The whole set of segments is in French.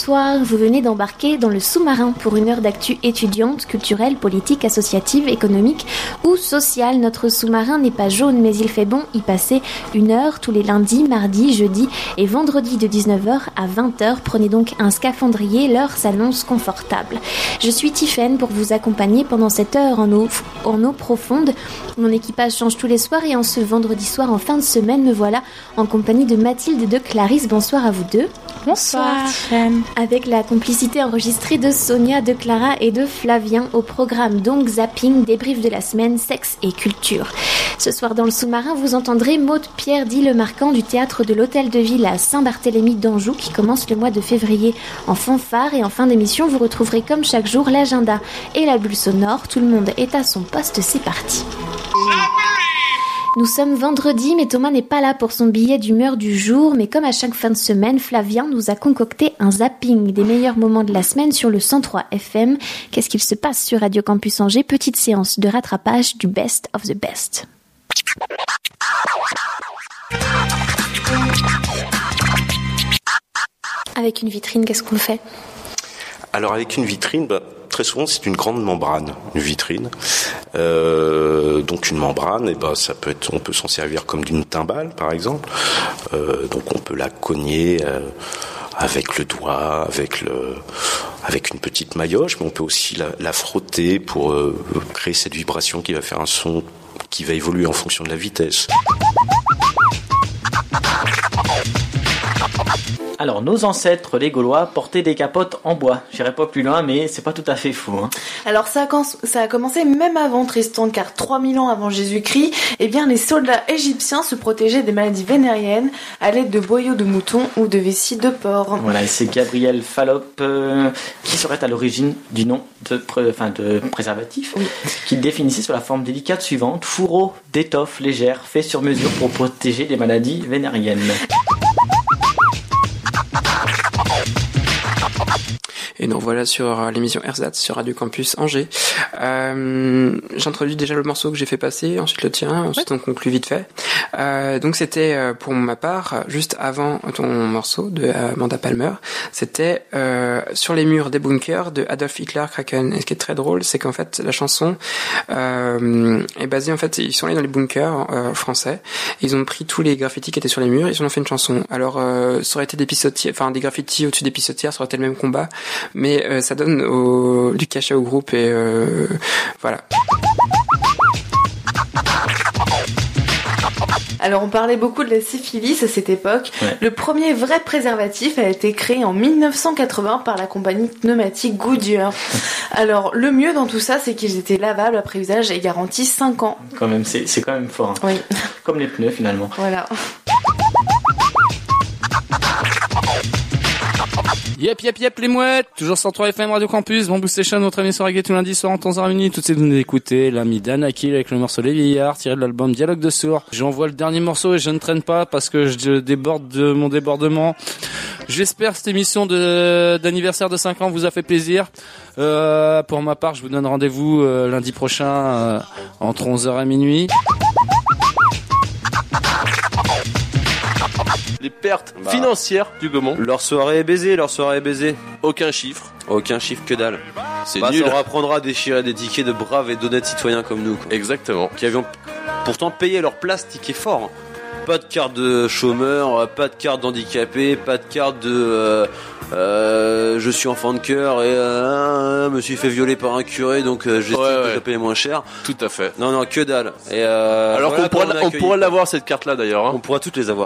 bonsoir. Vous venez d'embarquer dans le sous-marin pour une heure d'actu étudiante, culturelle, politique, associative, économique ou sociale. Notre sous-marin n'est pas jaune, mais il fait bon y passer une heure tous les lundis, mardis, jeudis et vendredis de 19h à 20h. Prenez donc un scaphandrier, l'heure s'annonce confortable. Je suis Tiffaine pour vous accompagner pendant cette heure en eau profonde. Mon équipage change tous les soirs et en ce vendredi soir en fin de semaine, me voilà en compagnie de Mathilde et de Clarisse. Bonsoir à vous deux. Bonsoir. Avec la complicité enregistrée de Sonia, de Clara et de Flavien au programme donc zapping, débrief de la semaine, sexe et culture. Ce soir dans le sous-marin, vous entendrez Maude Pierre dit le marquant du théâtre de l'Hôtel de Ville à Saint-Barthélemy d'Anjou qui commence le mois de février en fanfare, et en fin d'émission vous retrouverez comme chaque jour l'agenda et la bulle sonore. Tout le monde est à son poste, c'est parti. Nous sommes vendredi, mais Thomas n'est pas là pour son billet d'humeur du jour. Mais comme à chaque fin de semaine, Flavien nous a concocté un zapping des meilleurs moments de la semaine sur le 103 FM. Qu'est-ce qu'il se passe sur Radio Campus Angers? Petite séance de rattrapage du best of the best. Avec une vitrine, qu'est-ce qu'on fait? Alors avec une vitrine, très souvent c'est une grande membrane, une vitrine. Donc une membrane, ça peut être, on peut s'en servir comme d'une timbale par exemple. Donc on peut la cogner avec le doigt, avec une petite maillotche, mais on peut aussi la frotter pour créer cette vibration qui va faire un son qui va évoluer en fonction de la vitesse. Alors, nos ancêtres, les Gaulois, portaient des capotes en bois. J'irai pas plus loin, mais c'est pas tout à fait faux. Alors, ça a commencé même avant Tristan, car 3000 ans avant Jésus-Christ, les soldats égyptiens se protégeaient des maladies vénériennes à l'aide de boyaux de mouton ou de vessie de porc. Voilà, et c'est Gabriel Fallop qui serait à l'origine du nom de préservatif, oui, qui définissait sous la forme délicate suivante: fourreau d'étoffe légère fait sur mesure pour protéger des maladies vénériennes. Et donc voilà sur l'émission Ersatz sur Radio Campus Angers. J'introduis déjà le morceau que j'ai fait passer, ensuite le tien, ensuite on conclut vite fait. Donc c'était pour ma part, juste avant ton morceau de Amanda Palmer, c'était Sur les murs des bunkers de Adolf Hitler Kraken. Et ce qui est très drôle, c'est qu'en fait la chanson est basée, en fait ils sont allés dans les bunkers français, ils ont pris tous les graffitis qui étaient sur les murs, ils en ont fait une chanson. Alors ça aurait été des graffitis au-dessus des pissotières, ça aurait été le même combat, mais ça donne du cachet au groupe et voilà. Alors on parlait beaucoup de la syphilis à cette époque. Ouais. Le premier vrai préservatif a été créé en 1980 par la compagnie pneumatique Goodyear. Alors le mieux dans tout ça, c'est qu'ils étaient lavables après usage et garantis 5 ans. Quand même, c'est quand même fort. Oui. Comme les pneus finalement. Voilà. Yep, les mouettes, toujours 103 FM Radio Campus, Bamboo Station, notre émission reggae tout lundi soir en 11h30. Tout de suite, vous venez d'écouter l'ami Dan Akil avec le morceau Les Vieillards, tiré de l'album Dialogue de sourds. J'envoie le dernier morceau et je ne traîne pas parce que je déborde de mon débordement. J'espère que cette émission d'anniversaire de 5 ans vous a fait plaisir. Pour ma part, je vous donne rendez-vous lundi prochain entre 11h et minuit. Les pertes financières du Gaumont. Leur soirée est baisée. Aucun chiffre. Aucun chiffre, que dalle. C'est nul. Ça leur apprendra à déchirer des tickets de braves et d'honnêtes citoyens comme nous, quoi. Exactement. Qui avions pourtant payé leur place ticket fort. Pas de carte de chômeur, pas de carte d'handicapé, pas de carte de je suis enfant de cœur et me suis fait violer par un curé, donc j'estime que je dois payer moins cher. Tout à fait. Non, que dalle. Et alors voilà, qu'on pourra l'avoir cette carte là d'ailleurs. On pourra toutes les avoir.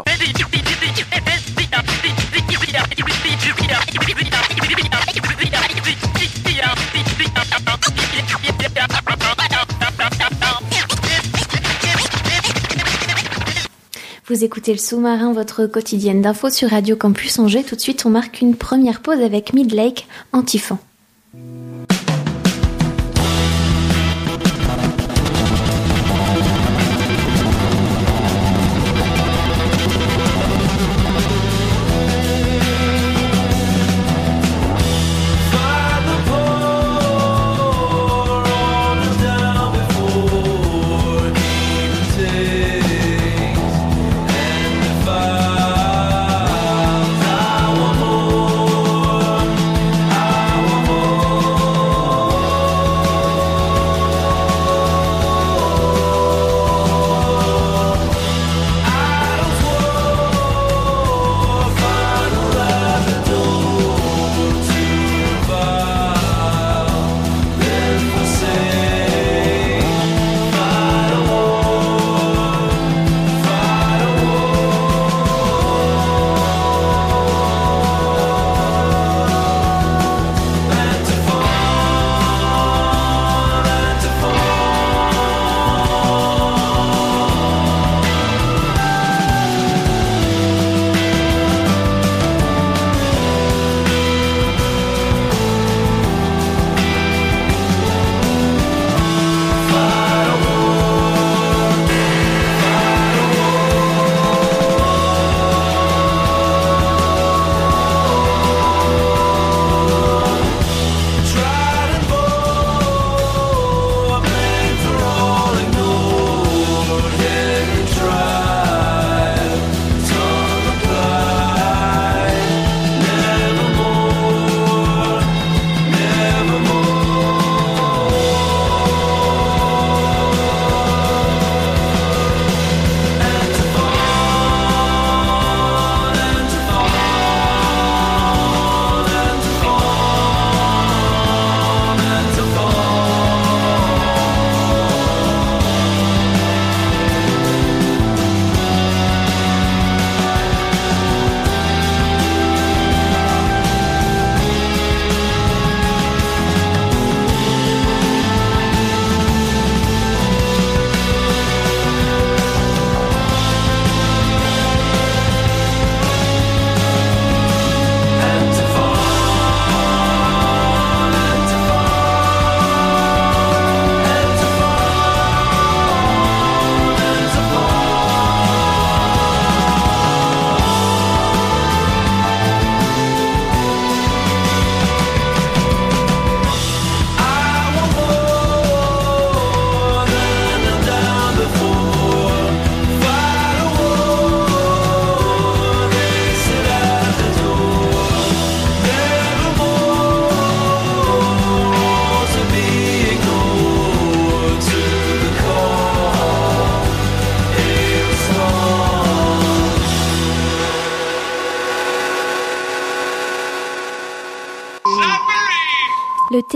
Vous écoutez le sous-marin, votre quotidienne d'infos sur Radio Campus Angers. Tout de suite, on marque une première pause avec Midlake en Typhon.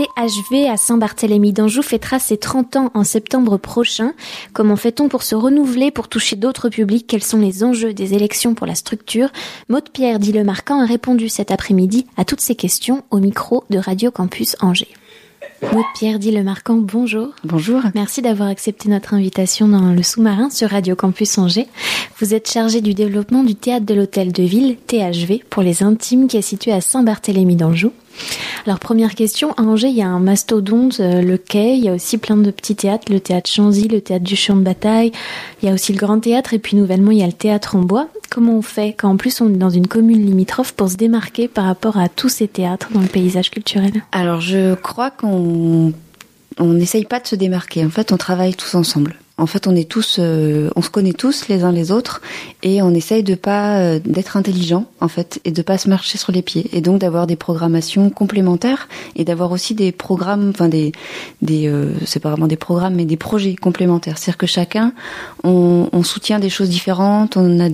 THV à Saint-Barthélemy d'Anjou fêtera ses 30 ans en septembre prochain. Comment fait-on pour se renouveler, pour toucher d'autres publics? Quels sont les enjeux des élections pour la structure? Maude-Pierre Dillemarquant a répondu cet après-midi à toutes ces questions au micro de Radio Campus Angers. Maude-Pierre Dillemarquant, bonjour. Bonjour. Merci d'avoir accepté notre invitation dans le sous-marin sur Radio Campus Angers. Vous êtes chargé du développement du théâtre de l'Hôtel de Ville, THV, pour les intimes, qui est situé à Saint-Barthélemy d'Anjou. Alors, première question, à Angers, il y a un mastodonte, le Quai, il y a aussi plein de petits théâtres, le théâtre Chanzy, le théâtre du Champ de Bataille, il y a aussi le Grand Théâtre, et puis nouvellement, il y a le théâtre en bois. Comment on fait, quand en plus on est dans une commune limitrophe, pour se démarquer par rapport à tous ces théâtres dans le paysage culturel? Alors, je crois qu'on n'essaye pas de se démarquer. En fait, on travaille tous ensemble. En fait, on se connaît tous les uns les autres et on essaye de pas d'être intelligent en fait et de pas se marcher sur les pieds et donc d'avoir des programmations complémentaires et d'avoir aussi des programmes, enfin c'est pas vraiment des programmes mais des projets complémentaires. C'est-à-dire que chacun on soutient des choses différentes, on a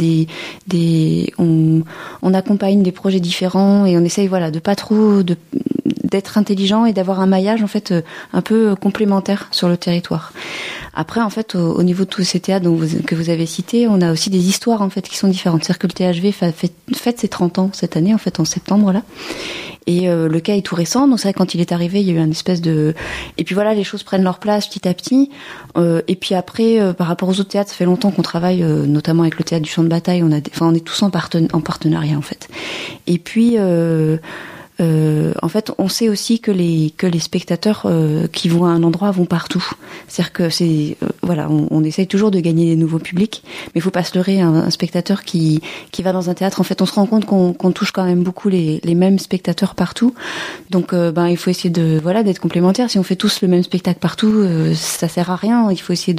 on accompagne des projets différents et on essaye de pas trop d'être intelligent et d'avoir un maillage en fait un peu complémentaire sur le territoire. Après, en fait, au niveau de tous ces théâtres que vous avez cités, on a aussi des histoires en fait qui sont différentes. C'est-à-dire que le THV fête ses 30 ans cette année, en fait, en septembre là. Et le Quai est tout récent, donc c'est vrai que quand il est arrivé, il y a eu une espèce de... Et puis voilà, les choses prennent leur place petit à petit. Et puis après, par rapport aux autres théâtres, ça fait longtemps qu'on travaille, notamment avec le théâtre du Champ de Bataille. On est tous en partenariat en fait. Et puis... en fait, on sait aussi que les spectateurs qui vont à un endroit vont partout. C'est-à-dire que on essaye toujours de gagner des nouveaux publics, mais il faut pas se leurrer. Un spectateur qui va dans un théâtre, en fait, on se rend compte qu'on touche quand même beaucoup les mêmes spectateurs partout. Donc, il faut essayer d'être complémentaire. Si on fait tous le même spectacle partout, ça sert à rien. Il faut essayer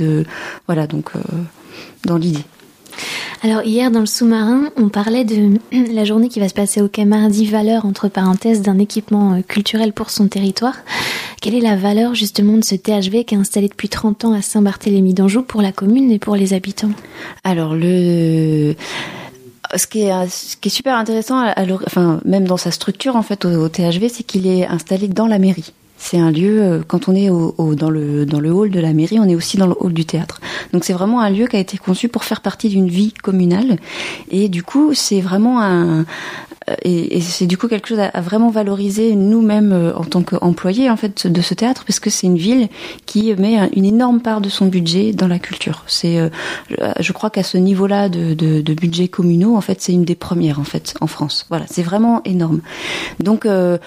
dans l'idée. Alors hier dans le sous-marin, on parlait de la journée qui va se passer au Quai mardi, valeur entre parenthèses d'un équipement culturel pour son territoire. Quelle est la valeur justement de ce THV qui est installé depuis 30 ans à Saint-Barthélemy d'Anjou pour la commune et pour les habitants? Alors ce qui est super intéressant, même dans sa structure en fait au THV, c'est qu'il est installé dans la mairie. C'est un lieu, quand on est dans le hall de la mairie, on est aussi dans le hall du théâtre. Donc c'est vraiment un lieu qui a été conçu pour faire partie d'une vie communale. Et du coup, c'est vraiment et c'est du coup quelque chose à vraiment valoriser nous-mêmes en tant qu'employés en fait de ce théâtre, parce que c'est une ville qui met une énorme part de son budget dans la culture. Je crois qu'à ce niveau-là de budget communaux, en fait, c'est une des premières en fait en France. Voilà, c'est vraiment énorme. Donc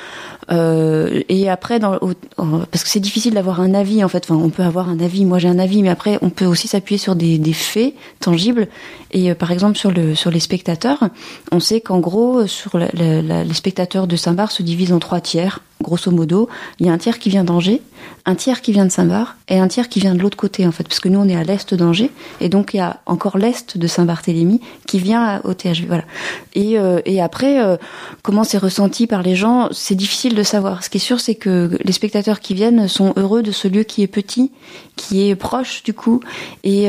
et après parce que c'est difficile d'avoir un avis en fait. Enfin, on peut avoir un avis. Moi, j'ai un avis, mais après, on peut aussi s'appuyer sur des faits tangibles. Et par exemple sur les spectateurs, on sait qu'en gros sur les spectateurs de Saint-Barth se divisent en 3 tiers. Grosso modo, il y a un tiers qui vient d'Angers, un tiers qui vient de Saint-Barth et un tiers qui vient de l'autre côté en fait, parce que nous on est à l'est d'Angers et donc il y a encore l'est de Saint-Barthélemy qui vient au THV. Voilà. Et après, comment c'est ressenti par les gens, c'est difficile de savoir. Ce qui est sûr, c'est que les spectateurs qui viennent sont heureux de ce lieu qui est petit, qui est proche du coup, et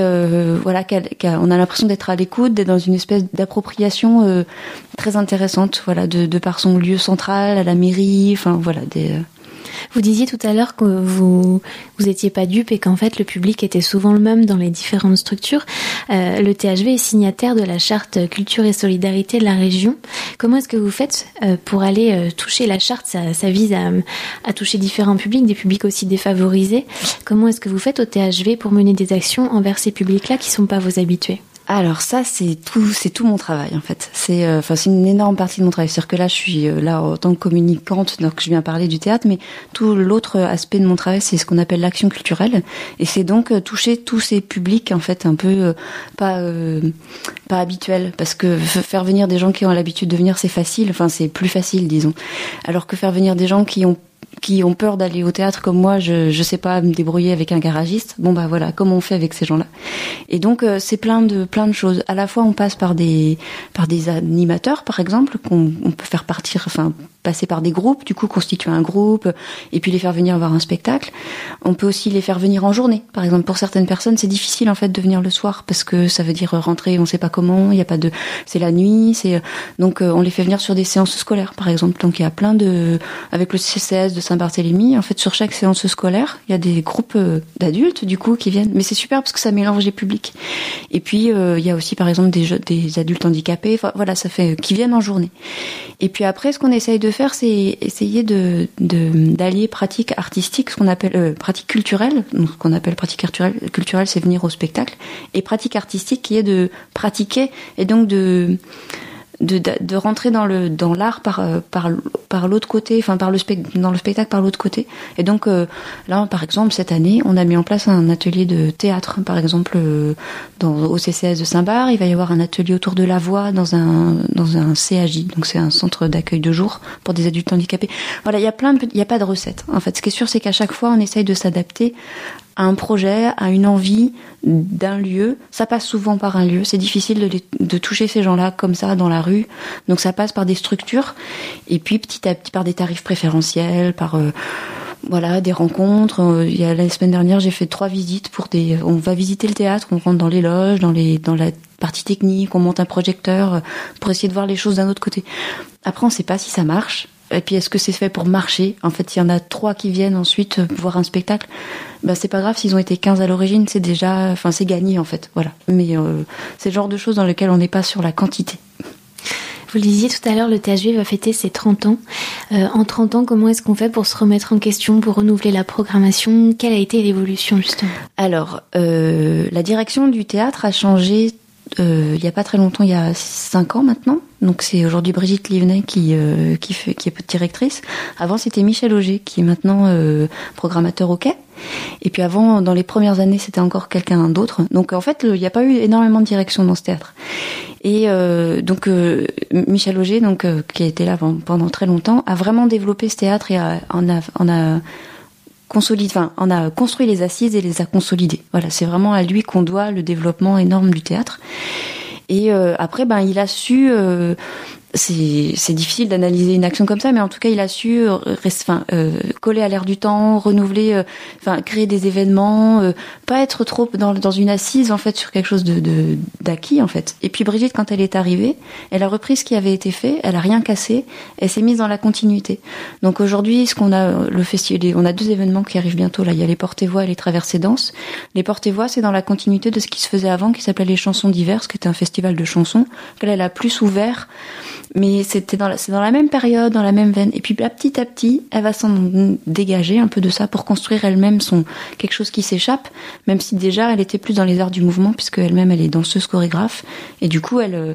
on a l'impression d'être à l'écoute, d'être dans une espèce d'appropriation très intéressante, voilà, de par son lieu central, à la mairie, enfin voilà. Vous disiez tout à l'heure que vous étiez pas dupe et qu'en fait le public était souvent le même dans les différentes structures. Le THV est signataire de la charte culture et solidarité de la région. Comment est-ce que vous faites pour aller toucher la charte? Ça vise à toucher différents publics, des publics aussi défavorisés. Comment est-ce que vous faites au THV pour mener des actions envers ces publics-là qui sont pas vos habitués? Alors ça, c'est tout mon travail en fait. C'est une énorme partie de mon travail. C'est-à-dire que là, je suis là en tant que communicante, donc je viens parler du théâtre, mais tout l'autre aspect de mon travail, c'est ce qu'on appelle l'action culturelle, et c'est donc toucher tous ces publics en fait un peu pas habituels, parce que faire venir des gens qui ont l'habitude de venir, c'est facile. Enfin, c'est plus facile, disons. Alors que faire venir des gens qui ont peur d'aller au théâtre comme moi, je sais pas me débrouiller avec un garagiste. Bon bah voilà, comment on fait avec ces gens-là? Et donc c'est plein de choses. À la fois on passe par des animateurs par exemple qu'on peut faire partir, enfin passer par des groupes, du coup constituer un groupe, et puis les faire venir voir un spectacle. On peut aussi les faire venir en journée. Par exemple, pour certaines personnes, c'est difficile en fait de venir le soir parce que ça veut dire rentrer, on sait pas comment, il y a pas de, c'est la nuit, donc on les fait venir sur des séances scolaires, par exemple. Donc il y a plein avec le CCS de Saint-Barthélemy, en fait sur chaque séance scolaire, il y a des groupes d'adultes du coup qui viennent. Mais c'est super parce que ça mélange les publics. Et puis il y a aussi par exemple des adultes handicapés, enfin, voilà, ça fait qui viennent en journée. Et puis après, ce qu'on essaye de faire, c'est essayer d'allier pratique artistique, ce qu'on appelle pratique culturelle. Donc, ce qu'on appelle pratique culturelle, c'est venir au spectacle, et pratique artistique qui est de pratiquer et donc de rentrer dans l'art par l'autre côté, enfin dans le spectacle par l'autre côté. Et donc là, par exemple, cette année, on a mis en place un atelier de théâtre. Par exemple, au CCS de Saint-Bar, il va y avoir un atelier autour de la voix dans un CAJ. Donc c'est un centre d'accueil de jour pour des adultes handicapés. Voilà, il y a pas de recette. En fait, ce qui est sûr, c'est qu'à chaque fois, on essaye de s'adapter à un projet, à une envie d'un lieu. Ça passe souvent par un lieu. C'est difficile de toucher ces gens-là comme ça dans la rue. Donc ça passe par des structures et puis petit à petit par des tarifs préférentiels, par des rencontres. Il y a la semaine dernière, j'ai fait 3 visites on va visiter le théâtre, on rentre dans les loges, dans la partie technique, on monte un projecteur pour essayer de voir les choses d'un autre côté. Après, on sait pas si ça marche. Et puis, est-ce que c'est fait pour marcher? En fait, il y en a 3 qui viennent ensuite voir un spectacle. C'est pas grave s'ils ont été 15 à l'origine, c'est déjà, c'est gagné, en fait. Voilà. Mais c'est le genre de choses dans lesquelles on n'est pas sur la quantité. Vous le disiez tout à l'heure, le THV va fêter ses 30 ans. En 30 ans, comment est-ce qu'on fait pour se remettre en question, pour renouveler la programmation? Quelle a été l'évolution, justement? Alors, la direction du théâtre a changé il n'y a pas très longtemps, il y a 5 ans maintenant. Donc c'est aujourd'hui Brigitte Livnet qui est directrice. Avant, c'était Michel Auger, qui est maintenant programmateur au Quai. Et puis avant, dans les premières années, c'était encore quelqu'un d'autre. Donc en fait, il n'y a pas eu énormément de direction dans ce théâtre. Et donc Michel Auger, qui a été là pendant très longtemps, a vraiment développé ce théâtre et on a construit les assises et les a consolidées. Voilà, c'est vraiment à lui qu'on doit le développement énorme du théâtre. Et après, il a su... c'est difficile d'analyser une action comme ça, mais en tout cas, il a su coller à l'air du temps, renouveler, créer des événements, pas être trop dans une assise en fait sur quelque chose d'acquis en fait. Et puis Brigitte, quand elle est arrivée, elle a repris ce qui avait été fait, elle a rien cassé, elle s'est mise dans la continuité. Donc aujourd'hui, ce qu'on a le festival, on a 2 événements qui arrivent bientôt là. Il y a les Portes-et-Voix et les Traversées Danses. Les Portes-et-Voix, c'est dans la continuité de ce qui se faisait avant, qui s'appelait les Chansons diverses, qui était un festival de chansons. Elle a plus ouvert. Mais c'est dans la même période, dans la même veine. Et puis petit à petit, elle va s'en dégager un peu de ça pour construire elle-même quelque chose qui s'échappe, même si déjà elle était plus dans les arts du mouvement, puisque elle-même elle est danseuse chorégraphe. Et du coup, elle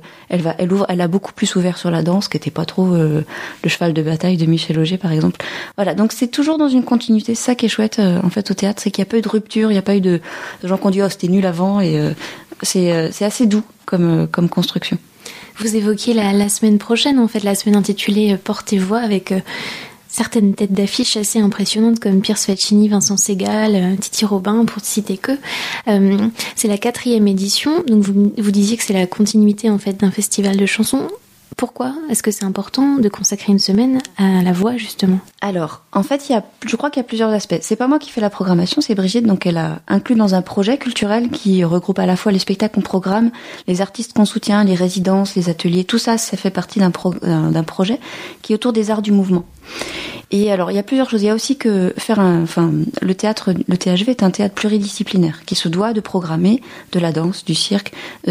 a beaucoup plus ouvert sur la danse, qui était pas trop le cheval de bataille de Michel Auger, par exemple. Voilà. Donc c'est toujours dans une continuité. C'est ça qui est chouette en fait au théâtre, c'est qu'il n'y a pas eu de rupture, il n'y a pas eu de gens qui ont dit c'était nul avant, et c'est assez doux comme construction. Vous évoquiez la semaine prochaine, en fait, la semaine intitulée Portes-et-Voix, avec certaines têtes d'affiche assez impressionnantes comme Pierce Faccini, Vincent Segal, Titi Robin, pour ne citer que. C'est la 4e édition, donc vous disiez que c'est la continuité en fait d'un festival de chansons. Pourquoi est-ce que c'est important de consacrer une semaine à la voix, justement? Alors, en fait, je crois qu'il y a plusieurs aspects. C'est pas moi qui fais la programmation, c'est Brigitte, donc elle a inclus dans un projet culturel qui regroupe à la fois les spectacles qu'on programme, les artistes qu'on soutient, les résidences, les ateliers, tout ça, ça fait partie d'un projet qui est autour des arts du mouvement. Et alors, il y a plusieurs choses. Il y a aussi que le THV est un théâtre pluridisciplinaire qui se doit de programmer de la danse, du cirque,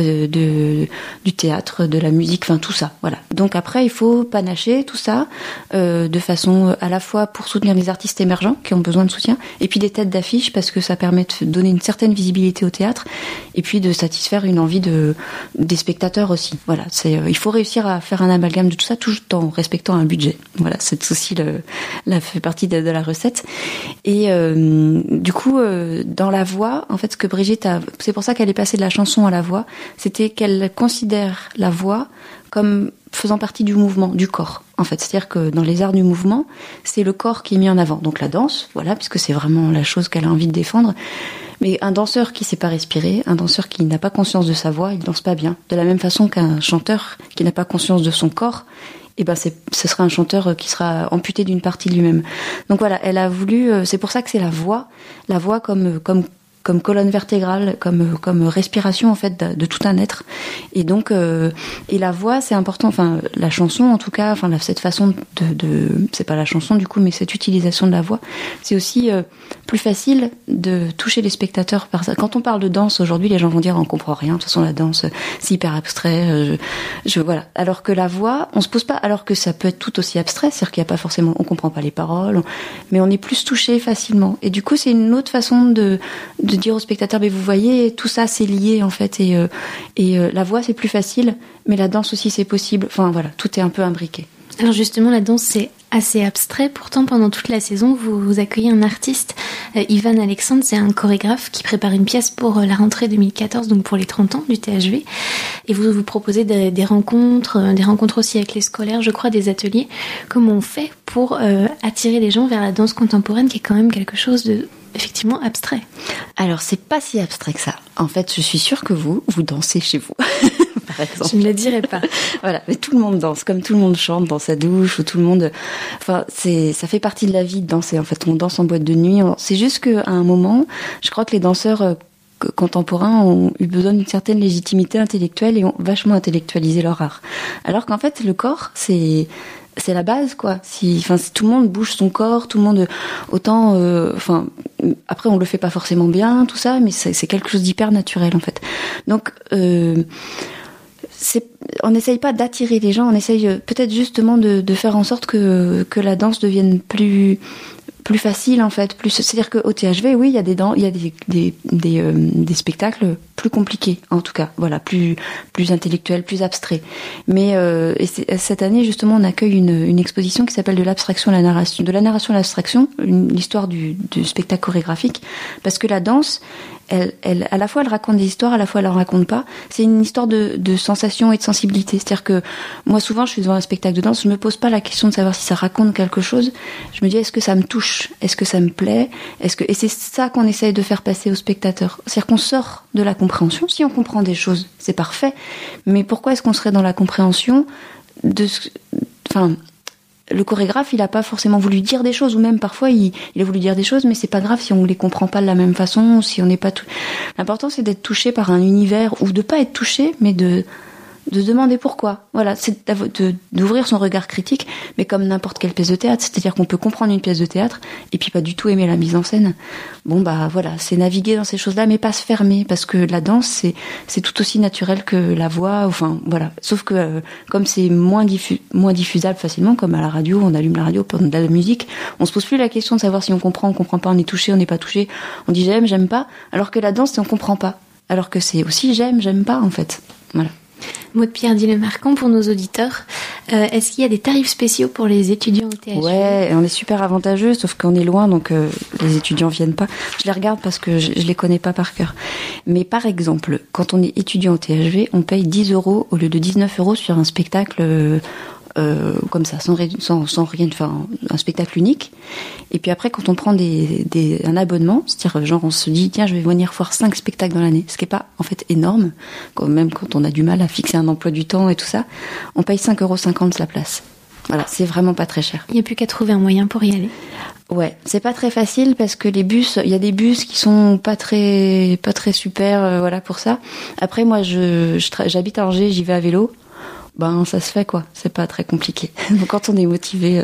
du théâtre, de la musique, tout ça. Voilà. Donc après, il faut panacher tout ça de façon à la fois pour soutenir les artistes émergents qui ont besoin de soutien, et puis des têtes d'affiche parce que ça permet de donner une certaine visibilité au théâtre, et puis de satisfaire une envie des spectateurs aussi. Voilà. Il faut réussir à faire un amalgame de tout ça, tout en respectant un budget. Voilà. C'est aussi fait partie de la recette. Et du coup, dans la voix, en fait, ce que Brigitte c'est pour ça qu'elle est passée de la chanson à la voix, c'était qu'elle considère la voix comme faisant partie du mouvement, du corps. En fait, c'est-à-dire que dans les arts du mouvement, c'est le corps qui est mis en avant. Donc la danse, voilà, puisque c'est vraiment la chose qu'elle a envie de défendre. Mais un danseur qui sait pas respirer, un danseur qui n'a pas conscience de sa voix, il danse pas bien. De la même façon qu'un chanteur qui n'a pas conscience de son corps, et ben ce sera un chanteur qui sera amputé d'une partie de lui-même. Donc voilà, elle a voulu, c'est pour ça que c'est la voix comme colonne vertébrale, comme respiration en fait de tout un être. Et donc et la voix c'est important, enfin la chanson en tout cas, enfin cette façon de c'est pas la chanson du coup, mais cette utilisation de la voix, c'est aussi plus facile de toucher les spectateurs par ça. Quand on parle de danse aujourd'hui, les gens vont dire on comprend rien, de toute façon la danse c'est hyper abstrait, voilà. Alors que la voix, on se pose pas, alors que ça peut être tout aussi abstrait, c'est-à-dire qu'il y a pas forcément, on comprend pas les paroles, mais on est plus touché facilement. Et du coup c'est une autre façon de dire aux spectateurs, mais vous voyez, tout ça c'est lié en fait, et la voix c'est plus facile, mais la danse aussi c'est possible. Enfin voilà, tout est un peu imbriqué. Alors justement, la danse c'est assez abstrait. Pourtant, pendant toute la saison, vous accueillez un artiste, Ivan Alexandre, c'est un chorégraphe qui prépare une pièce pour la rentrée 2014, donc pour les 30 ans du THV. Et vous proposez des rencontres aussi avec les scolaires, je crois, des ateliers. Comment on fait pour attirer les gens vers la danse contemporaine, qui est quand même quelque chose de effectivement abstrait? Alors, c'est pas si abstrait que ça. En fait, je suis sûre que vous dansez chez vous. Par exemple. Je ne le dirai pas. Voilà, mais tout le monde danse, comme tout le monde chante dans sa douche, ou tout le monde. Enfin, ça fait partie de la vie de danser. En fait, on danse en boîte de nuit. C'est juste qu'à un moment, je crois que les danseurs contemporains ont eu besoin d'une certaine légitimité intellectuelle et ont vachement intellectualisé leur art. Alors qu'en fait, le corps, c'est la base, quoi. Si tout le monde bouge son corps, tout le monde, autant, après on le fait pas forcément bien, tout ça, mais c'est quelque chose d'hyper naturel en fait. Donc, on n'essaye pas d'attirer les gens, on essaye peut-être justement de faire en sorte que la danse devienne plus facile en fait, c'est-à-dire qu'au THV, oui, il y a des spectacles plus compliqués en tout cas, voilà, plus intellectuels, plus abstraits. Mais cette année justement, on accueille une exposition qui s'appelle de la narration à l'abstraction, l'histoire du spectacle chorégraphique, parce que la danse, elle à la fois elle raconte des histoires, à la fois elle en raconte pas. C'est une histoire de sensation et de sensibilité. C'est-à-dire que moi souvent je suis devant un spectacle de danse, je me pose pas la question de savoir si ça raconte quelque chose. Je me dis est-ce que ça me touche, est-ce que ça me plaît, et c'est ça qu'on essaye de faire passer aux spectateurs. C'est-à-dire qu'on sort de la compréhension. Si on comprend des choses, c'est parfait. Mais pourquoi est-ce qu'on serait dans la compréhension le chorégraphe, il a pas forcément voulu dire des choses, ou même parfois il a voulu dire des choses, mais c'est pas grave si on les comprend pas de la même façon, si on n'est pas L'important c'est d'être touché par un univers, ou de pas être touché, mais de demander pourquoi. Voilà, c'est d'ouvrir son regard critique, mais comme n'importe quelle pièce de théâtre, c'est-à-dire qu'on peut comprendre une pièce de théâtre et puis pas du tout aimer la mise en scène. Bon bah voilà, c'est naviguer dans ces choses-là, mais pas se fermer, parce que la danse c'est tout aussi naturel que la voix, enfin voilà. Sauf que comme c'est moins diffusable facilement, comme à la radio, on allume la radio pour de la musique, on se pose plus la question de savoir si on comprend pas, on est touché, on n'est pas touché, on dit j'aime pas, alors que la danse c'est on comprend pas, alors que c'est aussi j'aime pas en fait. Voilà. Maud Pierre Dillemarquant, pour nos auditeurs, est-ce qu'il y a des tarifs spéciaux pour les étudiants au THV? Ouais, on est super avantageux, sauf qu'on est loin, donc les étudiants viennent pas. Je les regarde parce que je les connais pas par cœur. Mais par exemple, quand on est étudiant au THV, on paye 10 € au lieu de 19 € sur un spectacle comme ça, sans rien, enfin un spectacle unique. Et puis après, quand on prend un abonnement, c'est-à-dire genre on se dit tiens, je vais venir voir 5 spectacles dans l'année, ce qui est pas en fait énorme, même quand on a du mal à fixer un emploi du temps et tout ça, on paye 5,50 € la place. Voilà, c'est vraiment pas très cher. Il n'y a plus qu'à trouver un moyen pour y aller. Ouais, c'est pas très facile parce que les bus, il y a des bus qui sont pas très super, voilà pour ça. Après moi, j'habite à Angers, j'y vais à vélo. Ben ça se fait quoi, c'est pas très compliqué. Donc quand on est motivé.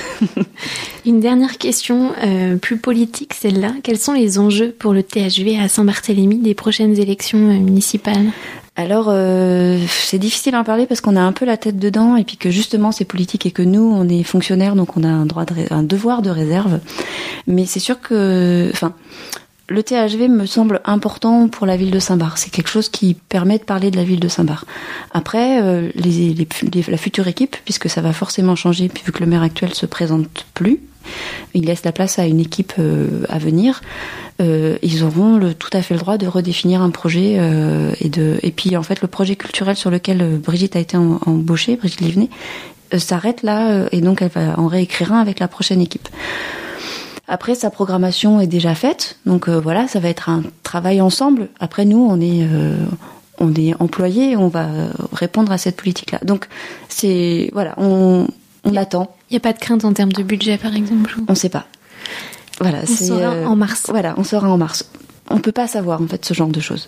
Une dernière question plus politique, celle-là. Quels sont les enjeux pour le THV à Saint-Barthélemy des prochaines élections municipales? Alors c'est difficile d'en parler parce qu'on a un peu la tête dedans et puis que justement c'est politique et que nous on est fonctionnaires donc on a un devoir de réserve. Mais c'est sûr que, le THV me semble important pour la ville de Saint-Barth. C'est quelque chose qui permet de parler de la ville de Saint-Barth. Après, la future équipe, puisque ça va forcément changer, puis vu que le maire actuel se présente plus, il laisse la place à une équipe à venir. Ils auront tout à fait le droit de redéfinir un projet et puis en fait le projet culturel sur lequel Brigitte a été embauchée, Brigitte Livnet, s'arrête là et donc elle va en réécrire un avec la prochaine équipe. Après, sa programmation est déjà faite, donc voilà, ça va être un travail ensemble. Après, nous, on on est employé, on va répondre à cette politique-là. Donc c'est voilà, on attend. Il n'y a pas de crainte en termes de budget, par exemple. On ne sait pas. Voilà, on saura en mars. Voilà, on saura en mars. On peut pas savoir en fait ce genre de choses.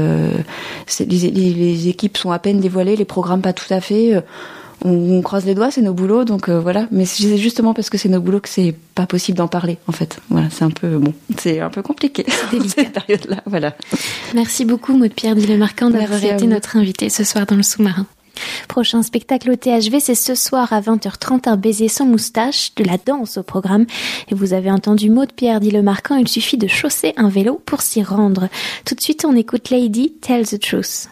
Les équipes sont à peine dévoilées, les programmes pas tout à fait. On croise les doigts, c'est nos boulots, donc voilà. Mais c'est justement parce que c'est nos boulots que c'est pas possible d'en parler, en fait. Voilà, c'est un peu compliqué cette période-là. Voilà. Merci beaucoup, Maud Pierre Dillemarquand, d'avoir été notre invitée ce soir dans le sous-marin. Prochain spectacle au THV, c'est ce soir à 20h30, un baiser sans moustache, de la danse au programme. Et vous avez entendu Maud Pierre Dillemarquand, il suffit de chausser un vélo pour s'y rendre. Tout de suite, on écoute Lady Tell the Truth.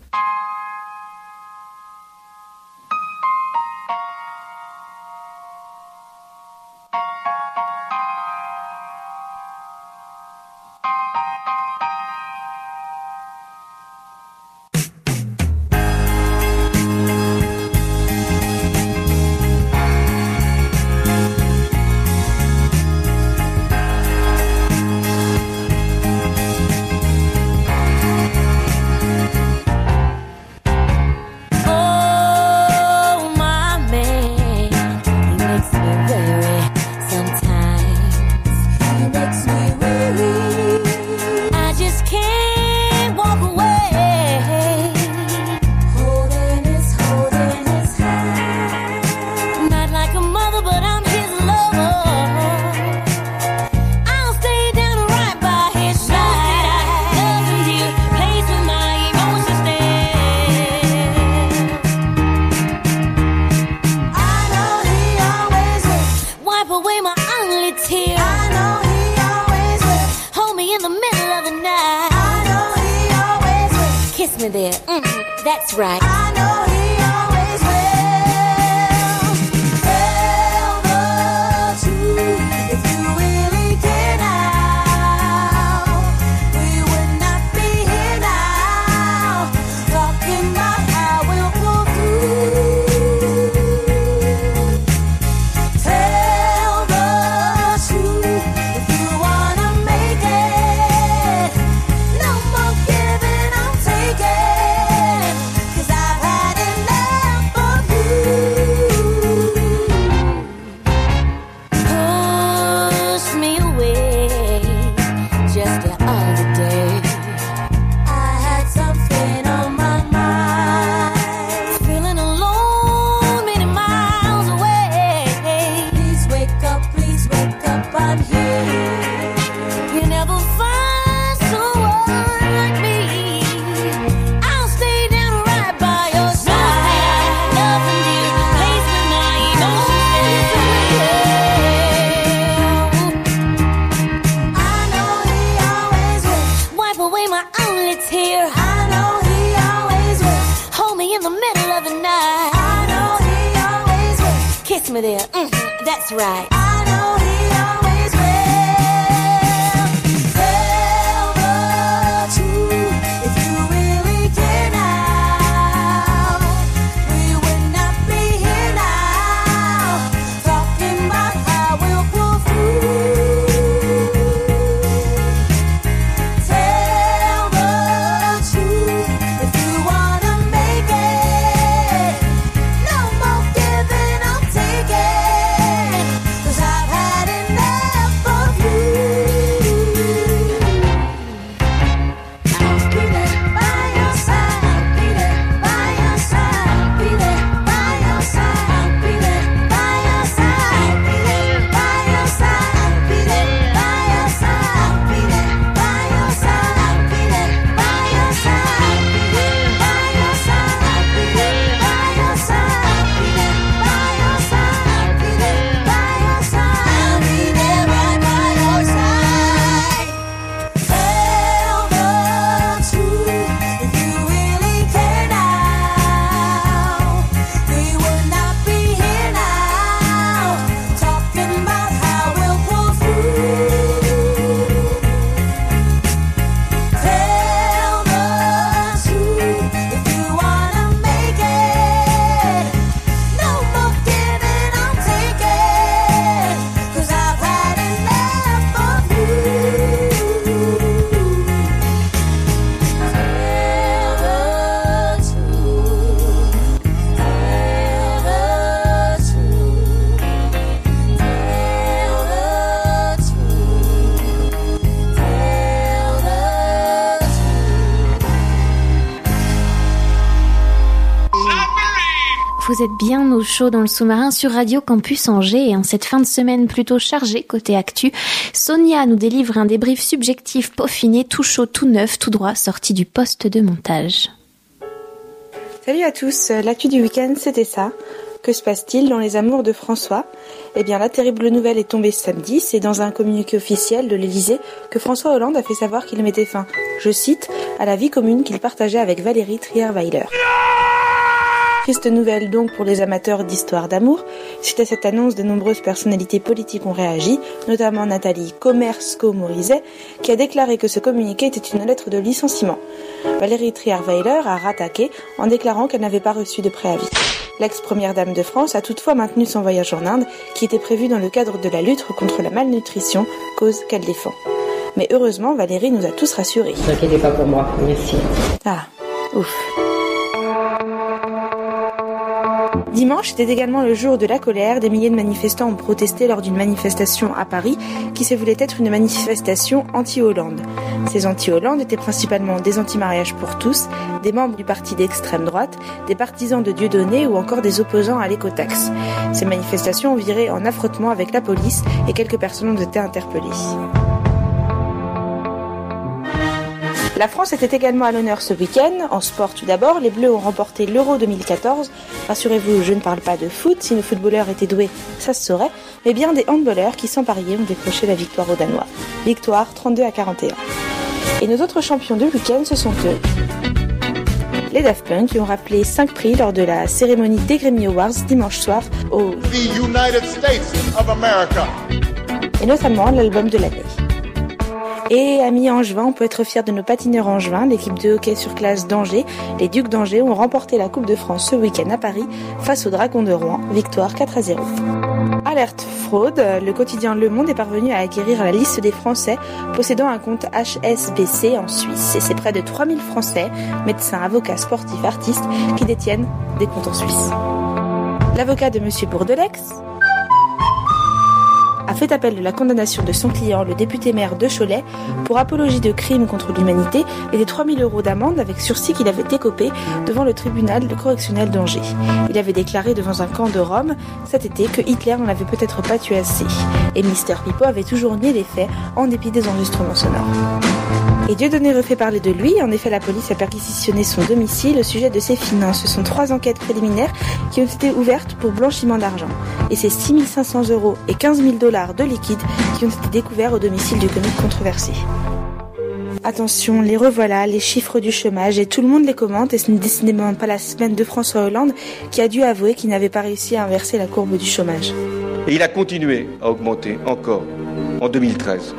That's right. I know he always will. Tell the truth if you really care now. We would not be here now, talking about how we'll pull through. Tell the truth if you wanna make it. No more giving, I'm taking. Me there. That's right. I know he always will. Tell the truth if you really care now. We would not be here now, talking about how we'll pull through. Tell the truth if you wanna make it. No more giving, I'm taking. 'Cause Vous êtes bien au chaud dans le sous-marin sur Radio Campus Angers et en cette fin de semaine plutôt chargée côté actu, Sonia nous délivre un débrief subjectif peaufiné, tout chaud, tout neuf, tout droit, sorti du poste de montage. Salut à tous, l'actu du week-end c'était ça. Que se passe-t-il dans les amours de François ? Eh bien, la terrible nouvelle est tombée samedi. C'est dans un communiqué officiel de l'Élysée que François Hollande a fait savoir qu'il mettait fin, je cite, à la vie commune qu'il partageait avec Valérie Trierweiler. Triste nouvelle donc pour les amateurs d'histoires d'amour. Suite à cette annonce, de nombreuses personnalités politiques ont réagi, notamment Nathalie Komersko-Morizet, qui a déclaré que ce communiqué était une lettre de licenciement. Valérie Trierweiler a rattaqué en déclarant qu'elle n'avait pas reçu de préavis. L'ex-première dame de France a toutefois maintenu son voyage en Inde, qui était prévu dans le cadre de la lutte contre la malnutrition, cause qu'elle défend. Mais heureusement, Valérie nous a tous rassurés. Ne vous inquiétez pas pour moi, merci. Ah, ouf. Dimanche était également le jour de la colère. Des milliers de manifestants ont protesté lors d'une manifestation à Paris qui se voulait être une manifestation anti-Hollande. Ces anti-Hollande étaient principalement des anti-mariages pour tous, des membres du parti d'extrême droite, des partisans de Dieudonné ou encore des opposants à l'écotaxe. Ces manifestations ont viré en affrontement avec la police et quelques personnes ont été interpellées. La France était également à l'honneur ce week-end. En sport tout d'abord, les Bleus ont remporté l'Euro 2014. Rassurez-vous, je ne parle pas de foot, si nos footballeurs étaient doués, ça se saurait, mais bien des handballeurs qui sans parier ont décroché la victoire aux Danois. Victoire 32-41. Et nos autres champions du week-end, ce sont eux. Les Daft Punk qui ont rappelé 5 prix lors de la cérémonie des Grammy Awards dimanche soir au The United States of America. Et notamment l'album de l'année. Et amis angevins, on peut être fier de nos patineurs angevins. L'équipe de hockey sur glace d'Angers, les Ducs d'Angers, ont remporté la Coupe de France ce week-end à Paris face aux Dragons de Rouen. Victoire 4-0. Alerte fraude, le quotidien Le Monde est parvenu à acquérir la liste des Français possédant un compte HSBC en Suisse. Et c'est près de 3000 Français, médecins, avocats, sportifs, artistes, qui détiennent des comptes en Suisse. L'avocat de Monsieur Bourdelex a fait appel de la condamnation de son client, le député-maire de Cholet, pour apologie de crimes contre l'humanité et des 3 000 € d'amende avec sursis qu'il avait écopé devant le tribunal correctionnel d'Angers. Il avait déclaré devant un camp de Rome cet été que Hitler n'en avait peut-être pas tué assez. Et Mister Pipo avait toujours nié les faits en dépit des enregistrements sonores. Et Dieudonné refait parler de lui. En effet, la police a perquisitionné son domicile au sujet de ses finances. Ce sont 3 enquêtes préliminaires qui ont été ouvertes pour blanchiment d'argent. Et c'est 6 500 € et 15 000 $ de liquide qui ont été découverts au domicile du comique controversé. Attention, les revoilà, les chiffres du chômage, et tout le monde les commente, et ce n'est décidément pas la semaine de François Hollande qui a dû avouer qu'il n'avait pas réussi à inverser la courbe du chômage. Et il a continué à augmenter encore en 2013.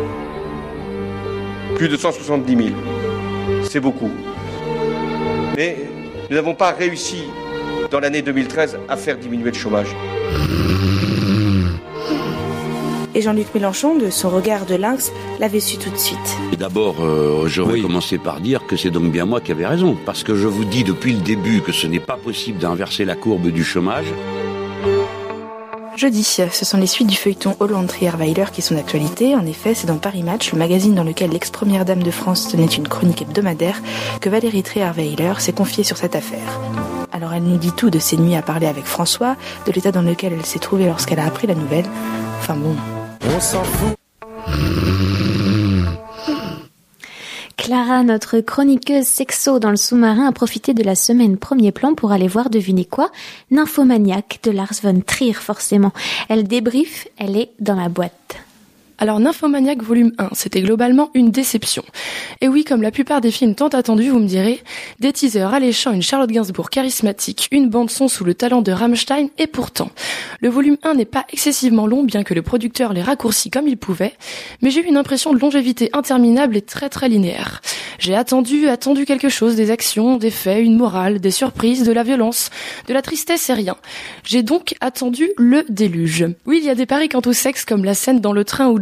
Plus de 170 000. C'est beaucoup. Mais nous n'avons pas réussi dans l'année 2013 à faire diminuer le chômage. Et Jean-Luc Mélenchon, de son regard de lynx, l'avait su tout de suite. Et d'abord, j'aurais commencé par dire que c'est donc bien moi qui avais raison. Parce que je vous dis depuis le début que ce n'est pas possible d'inverser la courbe du chômage. Jeudi, ce sont les suites du feuilleton Hollande-Trierweiler qui sont d'actualité. En effet, c'est dans Paris Match, le magazine dans lequel l'ex-première dame de France tenait une chronique hebdomadaire, que Valérie Trierweiler s'est confiée sur cette affaire. Alors elle nous dit tout de ses nuits à parler avec François, de l'état dans lequel elle s'est trouvée lorsqu'elle a appris la nouvelle. Enfin bon... On s'en fout. Clara, notre chroniqueuse sexo dans le sous-marin, a profité de la semaine premier plan pour aller voir, devinez quoi, Nymphomaniac de Lars von Trier, forcément. Elle débriefe, elle est dans la boîte. Alors Nymphomaniac volume 1, c'était globalement une déception. Et oui, comme la plupart des films tant attendus, vous me direz, des teasers alléchants, une Charlotte Gainsbourg charismatique, une bande-son sous le talent de Rammstein, et pourtant, le volume 1 n'est pas excessivement long, bien que le producteur l'ait raccourci comme il pouvait, mais j'ai eu une impression de longévité interminable et très très linéaire. J'ai attendu quelque chose, des actions, des faits, une morale, des surprises, de la violence, de la tristesse et rien. J'ai donc attendu le déluge. Oui, il y a des paris quant au sexe, comme la scène dans le train où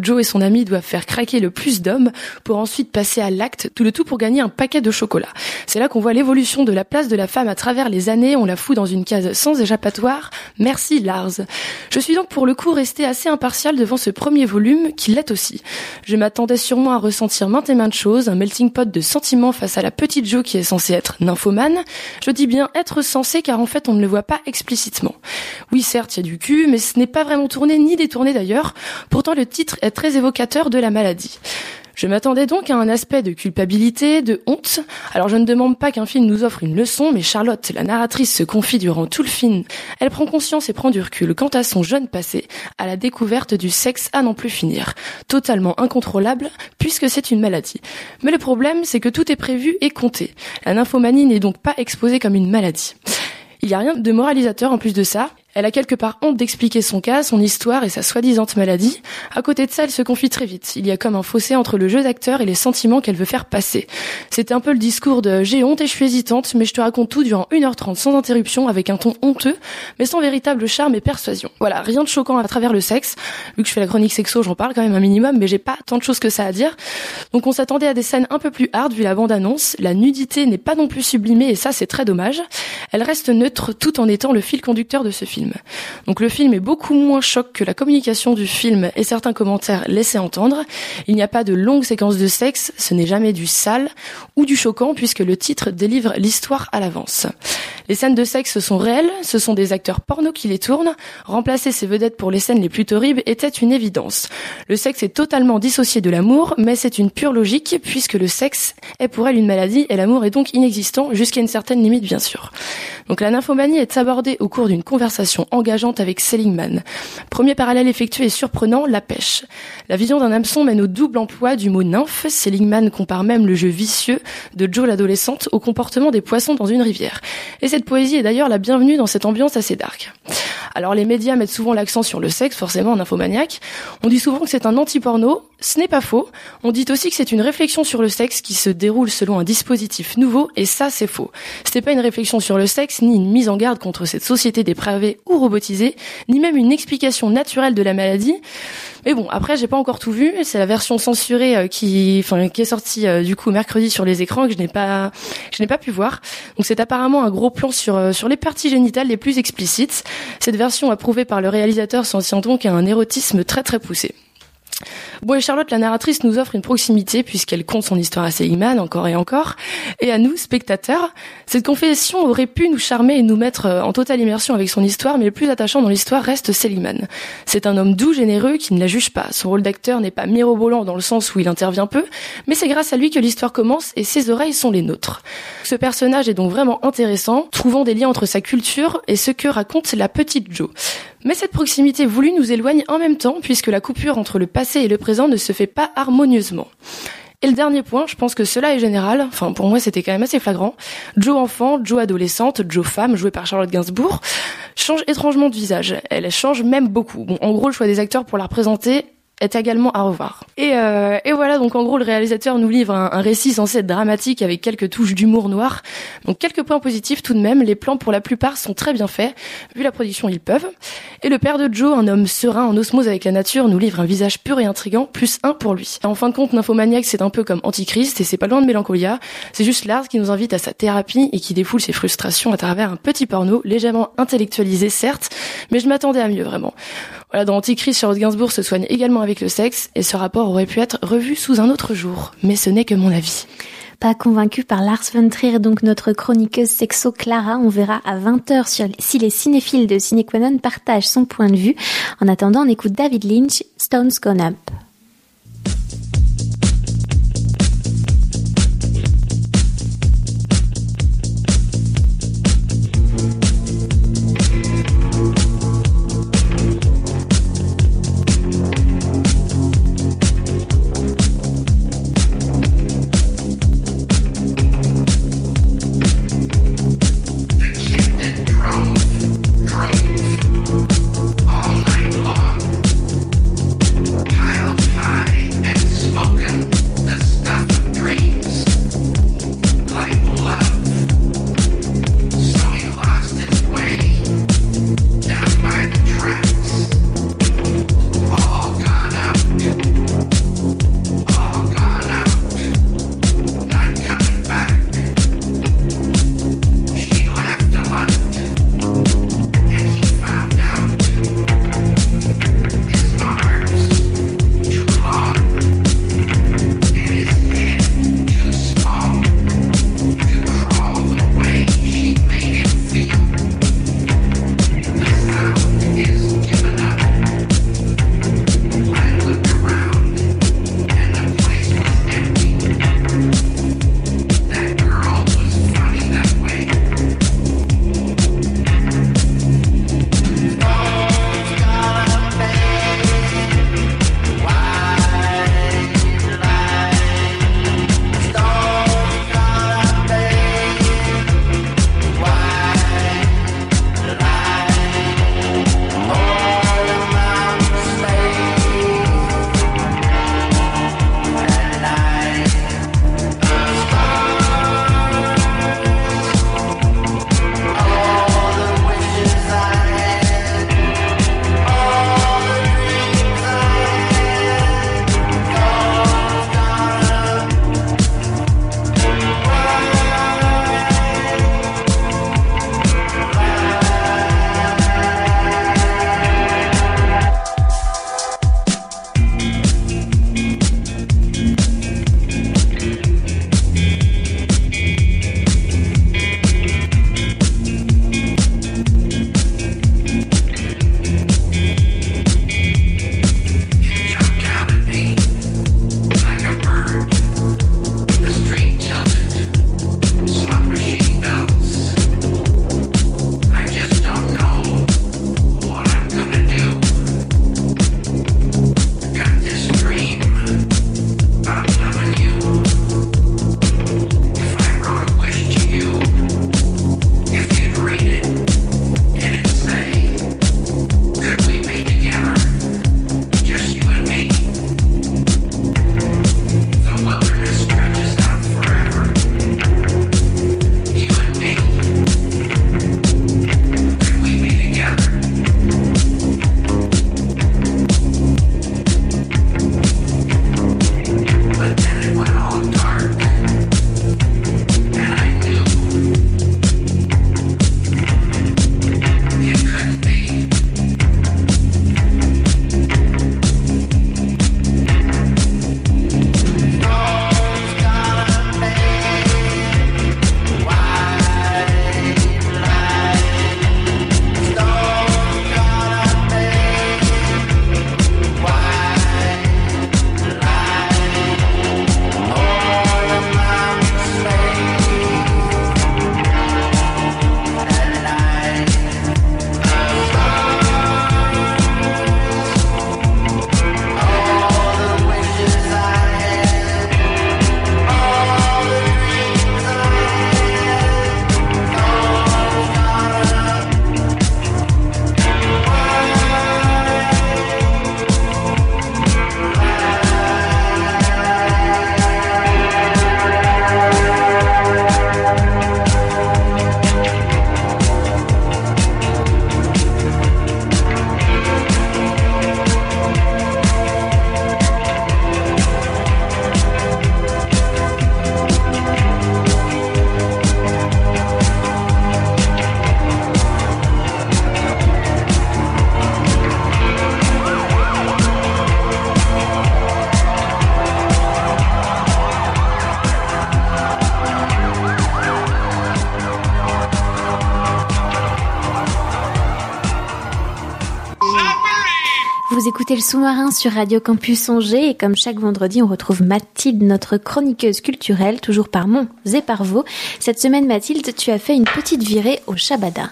Joe et son ami doivent faire craquer le plus d'hommes pour ensuite passer à l'acte, tout le tout pour gagner un paquet de chocolat. C'est là qu'on voit l'évolution de la place de la femme à travers les années, on la fout dans une case sans échappatoire. Merci Lars. Je suis donc pour le coup restée assez impartiale devant ce premier volume, qui l'est aussi. Je m'attendais sûrement à ressentir maintes et maintes choses, un melting pot de sentiments face à la petite Jo qui est censée être nymphomane. Je dis bien être censé car en fait on ne le voit pas explicitement. Oui certes il y a du cul, mais ce n'est pas vraiment tourné ni détourné d'ailleurs, pourtant le titre est très évocateur de la maladie. Je m'attendais donc à un aspect de culpabilité, de honte. Alors je ne demande pas qu'un film nous offre une leçon, mais Charlotte, la narratrice, se confie durant tout le film. Elle prend conscience et prend du recul quant à son jeune passé, à la découverte du sexe à n'en plus finir. Totalement incontrôlable, puisque c'est une maladie. Mais le problème, c'est que tout est prévu et compté. La nymphomanie n'est donc pas exposée comme une maladie. Il n'y a rien de moralisateur en plus de ça. Elle a quelque part honte d'expliquer son cas, son histoire et sa soi-disante maladie. À côté de ça, elle se confie très vite. Il y a comme un fossé entre le jeu d'acteur et les sentiments qu'elle veut faire passer. C'était un peu le discours de « j'ai honte et je suis hésitante, mais je te raconte tout durant 1h30 sans interruption avec un ton honteux, mais sans véritable charme et persuasion ». Voilà, rien de choquant à travers le sexe. Vu que je fais la chronique sexo, j'en parle quand même un minimum, mais j'ai pas tant de choses que ça à dire. Donc on s'attendait à des scènes un peu plus hard vu la bande-annonce. La nudité n'est pas non plus sublimée et ça c'est très dommage. Elle reste neutre tout en étant le fil conducteur de ce film. Donc le film est beaucoup moins choc que la communication du film et certains commentaires laissaient entendre. Il n'y a pas de longues séquences de sexe, ce n'est jamais du sale ou du choquant puisque le titre délivre l'histoire à l'avance. Les scènes de sexe sont réelles, ce sont des acteurs porno qui les tournent. Remplacer ces vedettes pour les scènes les plus horribles était une évidence. Le sexe est totalement dissocié de l'amour, mais c'est une pure logique puisque le sexe est pour elle une maladie et l'amour est donc inexistant jusqu'à une certaine limite bien sûr. Donc la nymphomanie est abordée au cours d'une conversation engageante avec Seligman. Premier parallèle effectué et surprenant, la pêche. La vision d'un hameçon mène au double emploi du mot nymphe. Seligman compare même le jeu vicieux de Jo l'adolescente au comportement des poissons dans une rivière. Et cette poésie est d'ailleurs la bienvenue dans cette ambiance assez dark. Alors les médias mettent souvent l'accent sur le sexe, forcément en infomaniaque. On dit souvent que c'est un anti-porno, ce n'est pas faux. On dit aussi que c'est une réflexion sur le sexe qui se déroule selon un dispositif nouveau, et ça c'est faux. C'était pas une réflexion sur le sexe, ni une mise en garde contre cette société dépravée ou robotisée, ni même une explication naturelle de la maladie. Mais bon, après j'ai pas encore tout vu, c'est la version censurée qui est sortie du coup mercredi sur les écrans que je n'ai pas pu voir. Donc c'est apparemment un gros plan sur les parties génitales les plus explicites. Cette version approuvée par le réalisateur s'en tient donc à un érotisme très très poussé. Bon, et Charlotte, la narratrice, nous offre une proximité puisqu'elle conte son histoire à Seligman encore et encore, et à nous, spectateurs. Cette confession aurait pu nous charmer et nous mettre en totale immersion avec son histoire, mais le plus attachant dans l'histoire reste Seligman. C'est un homme doux, généreux, qui ne la juge pas. Son rôle d'acteur n'est pas mirobolant dans le sens où il intervient peu, mais c'est grâce à lui que l'histoire commence et ses oreilles sont les nôtres. Ce personnage est donc vraiment intéressant, trouvant des liens entre sa culture et ce que raconte la petite Jo. Mais cette proximité voulue nous éloigne en même temps puisque la coupure entre le passé et le présent ne se fait pas harmonieusement. Et le dernier point, je pense que cela est général, enfin pour moi c'était quand même assez flagrant. Jo enfant, Jo adolescente, Jo femme, jouée par Charlotte Gainsbourg, change étrangement de visage. Elle change même beaucoup. Bon, en gros, le choix des acteurs pour la représenter est également à revoir. Et voilà, donc en gros le réalisateur nous livre un récit censé être dramatique avec quelques touches d'humour noir. Donc quelques points positifs tout de même, les plans pour la plupart sont très bien faits, vu la production ils peuvent. Et le père de Jo, un homme serein en osmose avec la nature, nous livre un visage pur et intriguant, +1 pour lui. En fin de compte, Nymphomaniac c'est un peu comme Antichrist et c'est pas loin de Mélancolia, c'est juste Lars qui nous invite à sa thérapie et qui défoule ses frustrations à travers un petit porno légèrement intellectualisé certes, mais je m'attendais à mieux vraiment. Voilà, dans Antichrist, Charlotte Gainsbourg se soigne également avec le sexe et ce rapport aurait pu être revu sous un autre jour. Mais ce n'est que mon avis. Pas convaincue par Lars von Trier, donc notre chroniqueuse sexo Clara. On verra à 20h si les cinéphiles de Cinequanon partagent son point de vue. En attendant, on écoute David Lynch, Stones Gone Up. All night long. Vous écoutez le sous-marin sur Radio Campus Angers et comme chaque vendredi, on retrouve Mathilde, notre chroniqueuse culturelle, toujours par Mons et par Vaud. Cette semaine, Mathilde, tu as fait une petite virée au Shabada.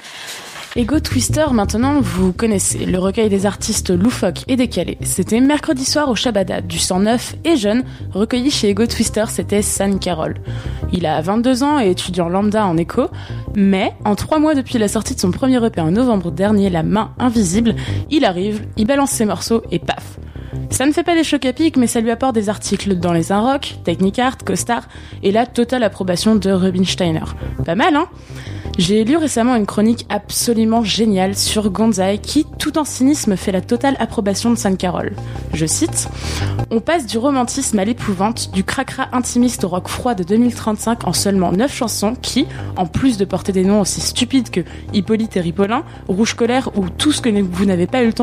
Ego Twister, maintenant, vous connaissez, le recueil des artistes loufoques et décalés. C'était mercredi soir au Shabada, du sang neuf et jeune, recueilli chez Ego Twister, c'était San Carol. Il a 22 ans et étudiant lambda en éco, mais en 3 mois depuis la sortie de son premier EP en novembre dernier, La Main Invisible, il arrive, il balance ses morceaux et paf. Ça ne fait pas des chocs à pic, mais ça lui apporte des articles dans les Inrock, Technic Art, CoStar et la totale approbation de Rubinsteiner. Pas mal, hein ? J'ai lu récemment une chronique absolument géniale sur Gonzai qui, tout en cynisme, fait la totale approbation de San Carol. Je cite « On passe du romantisme à l'épouvante, du cracra intimiste au rock froid de 2035 en seulement 9 chansons qui, en plus de porter des noms aussi stupides que Hippolyte et Ripollin, Rouge Colère ou tout ce que vous n'avez pas eu le temps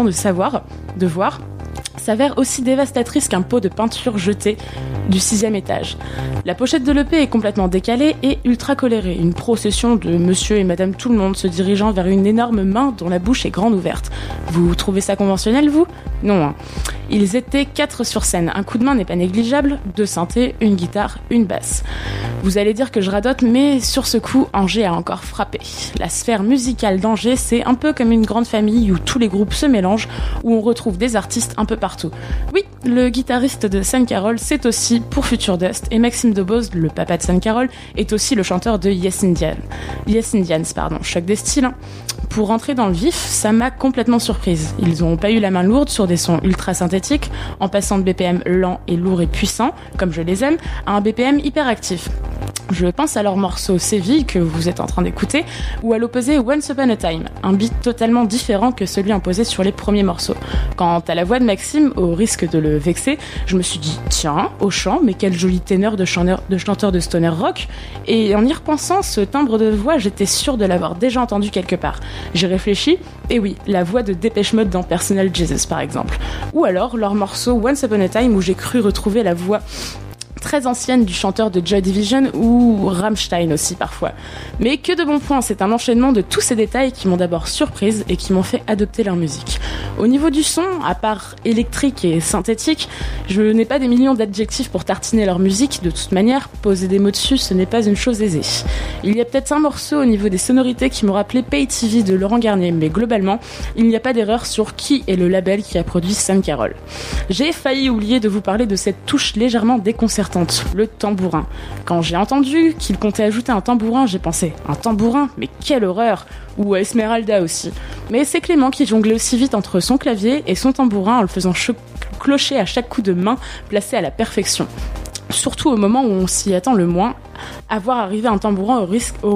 de voir, s'avère aussi dévastatrice qu'un pot de peinture jeté du 6e étage. La pochette de l'EP est complètement décalée et ultra colérée, une procession de monsieur et madame tout le monde se dirigeant vers une énorme main dont la bouche est grande ouverte. Vous trouvez ça conventionnel, vous ? Non, hein. Ils étaient 4 sur scène, un coup de main n'est pas négligeable, 2 synthés, une guitare, une basse. Vous allez dire que je radote, mais sur ce coup, Angers a encore frappé. La sphère musicale d'Angers, c'est un peu comme une grande famille où tous les groupes se mélangent, où on retrouve des artistes un peu partout. Oui, le guitariste de San Carol, c'est aussi pour Future Dust, et Maxime Deboz, le papa de San Carol, est aussi le chanteur de Yes Indians, choc des styles. Hein. Pour rentrer dans le vif, ça m'a complètement surprise. Ils n'ont pas eu la main lourde sur des sons ultra synthétiques, en passant de BPM lent et lourd et puissant, comme je les aime, à un BPM hyperactif. Je pense à leur morceau Séville que vous êtes en train d'écouter, ou à l'opposé Once Upon a Time, un beat totalement différent que celui imposé sur les premiers morceaux. Quant à la voix de Maxime, au risque de le vexer, je me suis dit tiens, au chant, mais quel joli ténor de chanteur de stoner rock. Et en y repensant, ce timbre de voix, j'étais sûre de l'avoir déjà entendu quelque part. J'ai réfléchi, et oui, la voix de Dépêche Mode dans Personal Jesus par exemple. Ou alors leur morceau Once Upon a Time où j'ai cru retrouver la voix très ancienne du chanteur de Joy Division ou Rammstein aussi parfois. Mais que de bons points, c'est un enchaînement de tous ces détails qui m'ont d'abord surprise et qui m'ont fait adopter leur musique. Au niveau du son, à part électrique et synthétique, je n'ai pas des millions d'adjectifs pour tartiner leur musique, de toute manière, poser des mots dessus, ce n'est pas une chose aisée. Il y a peut-être un morceau au niveau des sonorités qui m'ont rappelé Pay TV de Laurent Garnier, mais globalement, il n'y a pas d'erreur sur qui est le label qui a produit San Carol. J'ai failli oublier de vous parler de cette touche légèrement déconcertante, le tambourin. Quand j'ai entendu qu'il comptait ajouter un tambourin, j'ai pensé, un tambourin ? Mais quelle horreur ! Ou à Esmeralda aussi. Mais c'est Clément qui jonglait aussi vite entre son clavier et son tambourin en le faisant clocher à chaque coup de main placé à la perfection. Surtout au moment où on s'y attend le moins, à voir arriver un tambourin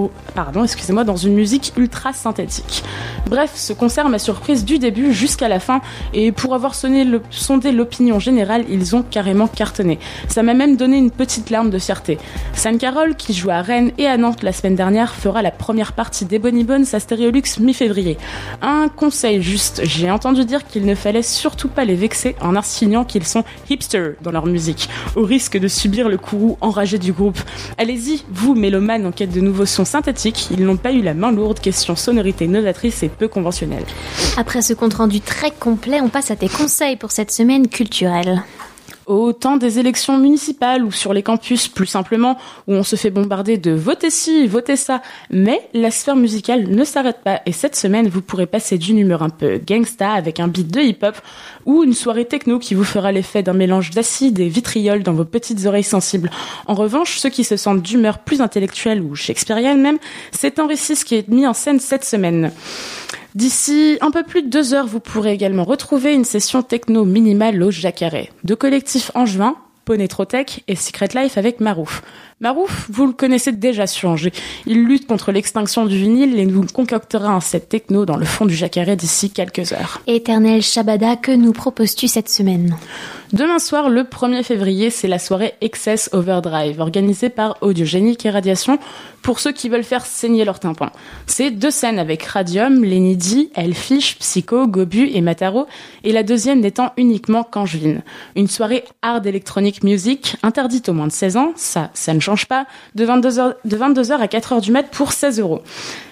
dans une musique ultra synthétique. Bref, ce concert m'a surprise du début jusqu'à la fin, et pour avoir sondé l'opinion générale, ils ont carrément cartonné. Ça m'a même donné une petite larme de fierté. San Carol, qui joue à Rennes et à Nantes la semaine dernière, fera la première partie des Bonnie Bones à Stéréolux mi-février. Un conseil juste, j'ai entendu dire qu'il ne fallait surtout pas les vexer en insinuant qu'ils sont hipsters dans leur musique, au risque de subir le courroux enragé du groupe. Allez-y, vous, mélomanes en quête de nouveaux sons synthétiques, ils n'ont pas eu la main lourde, question sonorité novatrice et peu conventionnelle. Après ce compte-rendu très complet, on passe à tes conseils pour cette semaine culturelle. Au temps des élections municipales ou sur les campus, plus simplement, où on se fait bombarder de votez ci, votez ça. Mais la sphère musicale ne s'arrête pas, et cette semaine, vous pourrez passer d'une humeur un peu gangsta avec un beat de hip-hop ou une soirée techno qui vous fera l'effet d'un mélange d'acide et vitriol dans vos petites oreilles sensibles. En revanche, ceux qui se sentent d'humeur plus intellectuelle ou shakespearienne même, c'est Henri VI qui est mis en scène cette semaine. D'ici un peu plus de 2 heures, vous pourrez également retrouver une session techno minimale au Jacare. 2 collectifs angevins, Ponetrotech et Secret Life avec Marouf. Marouf, vous le connaissez déjà sur Angers. Il lutte contre l'extinction du vinyle et nous concoctera un set techno dans le fond du Jacare d'ici quelques heures. Éternel Shabada, que nous proposes-tu cette semaine ? Demain soir, le 1er février, c'est la soirée Excess Overdrive, organisée par Audiogénique et Radiation, pour ceux qui veulent faire saigner leur tympan. C'est 2 scènes avec Radium, Lenny D, Elfish, Psycho, Gobu et Mataro, et la deuxième n'étant uniquement qu'angevine. Une soirée hard electronic music, interdite aux moins de 16 ans, ça ne change pas, de 22h à 4h du mat pour 16 €.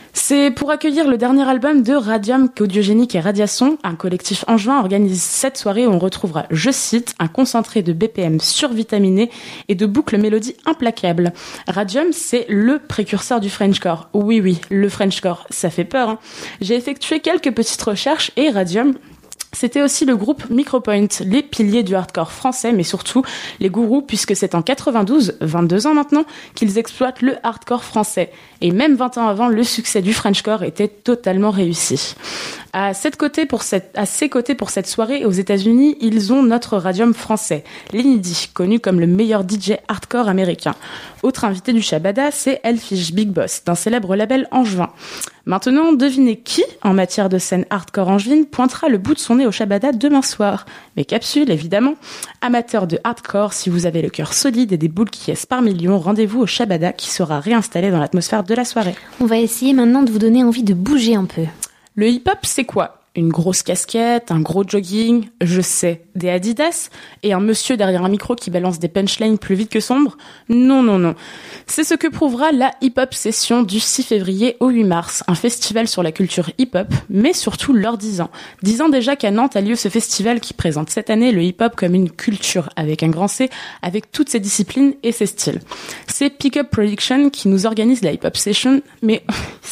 C'est pour accueillir le dernier album de Radium qu'Audiogénique et Radiation, un collectif angevin, organise cette soirée où on retrouvera, je cite, un concentré de BPM survitaminé et de boucles mélodies implacables. Radium, c'est le précurseur du Frenchcore. Oui, le Frenchcore, ça fait peur, hein. J'ai effectué quelques petites recherches et Radium, c'était aussi le groupe Micropoint, les piliers du hardcore français, mais surtout les gourous, puisque c'est en 92, 22 ans maintenant, qu'ils exploitent le hardcore français. Et même 20 ans avant, le succès du Frenchcore était totalement réussi. À ses côtés pour cette soirée aux États-Unis, ils ont notre Radium français, Lenny D, connu comme le meilleur DJ hardcore américain. Autre invité du Shabada, c'est Elfish Big Boss, d'un célèbre label angevin. Maintenant, devinez qui, en matière de scène hardcore angevine, pointera le bout de son nez au Shabada demain soir. Mes capsules, évidemment. Amateurs de hardcore, si vous avez le cœur solide et des boules qui ess par millions, rendez-vous au Shabada qui sera réinstallé dans l'atmosphère de la soirée. On va essayer maintenant de vous donner envie de bouger un peu. Le hip-hop, c'est quoi ? Une grosse casquette, un gros jogging, je sais, des Adidas, et un monsieur derrière un micro qui balance des punchlines plus vite que sombre ? Non. C'est ce que prouvera la hip-hop session du 6 février au 8 mars, un festival sur la culture hip-hop, mais surtout leurs 10 ans. 10 ans déjà qu'à Nantes a lieu ce festival qui présente cette année le hip-hop comme une culture, avec un grand C, avec toutes ses disciplines et ses styles. C'est Pick-Up Production qui nous organise la hip-hop session, mais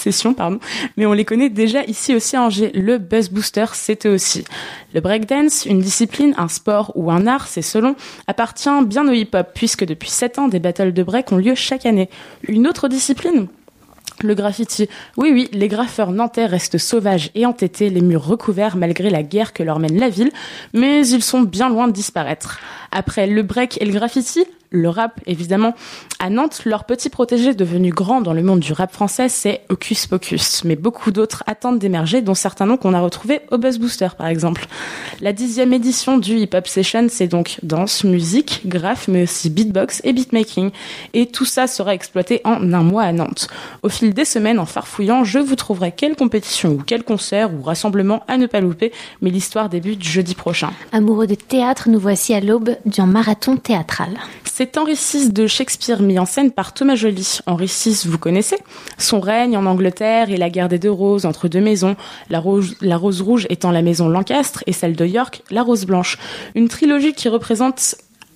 on les connaît déjà ici aussi à Angers, le Buzz Booster, c'était aussi. Le breakdance, une discipline, un sport ou un art, c'est selon, appartient bien au hip-hop, puisque depuis 7 ans, des battles de break ont lieu chaque année. Une autre discipline ? Le graffiti. Oui, les graffeurs nantais restent sauvages et entêtés, les murs recouverts malgré la guerre que leur mène la ville, mais ils sont bien loin de disparaître. Après le break et le graffiti, le rap, évidemment. À Nantes, leur petit protégé devenu grand dans le monde du rap français, c'est Hocus Pocus. Mais beaucoup d'autres attendent d'émerger, dont certains noms qu'on a retrouvés au Buzz Booster, par exemple. La 10e édition du Hip Hop Session, c'est donc danse, musique, graphe, mais aussi beatbox et beatmaking. Et tout ça sera exploité en un mois à Nantes. Au fil des semaines, en farfouillant, je vous trouverai quelle compétition ou quel concert ou rassemblement à ne pas louper, mais l'histoire débute jeudi prochain. Amoureux de théâtre, nous voici à l'aube d'un marathon théâtral. C'est Henri VI de Shakespeare mis en scène par Thomas Joly. Henri VI, vous connaissez ? Son règne en Angleterre et la guerre des deux roses entre deux maisons, la rose rouge étant la maison Lancastre et celle de York, la rose blanche. Une trilogie qui représente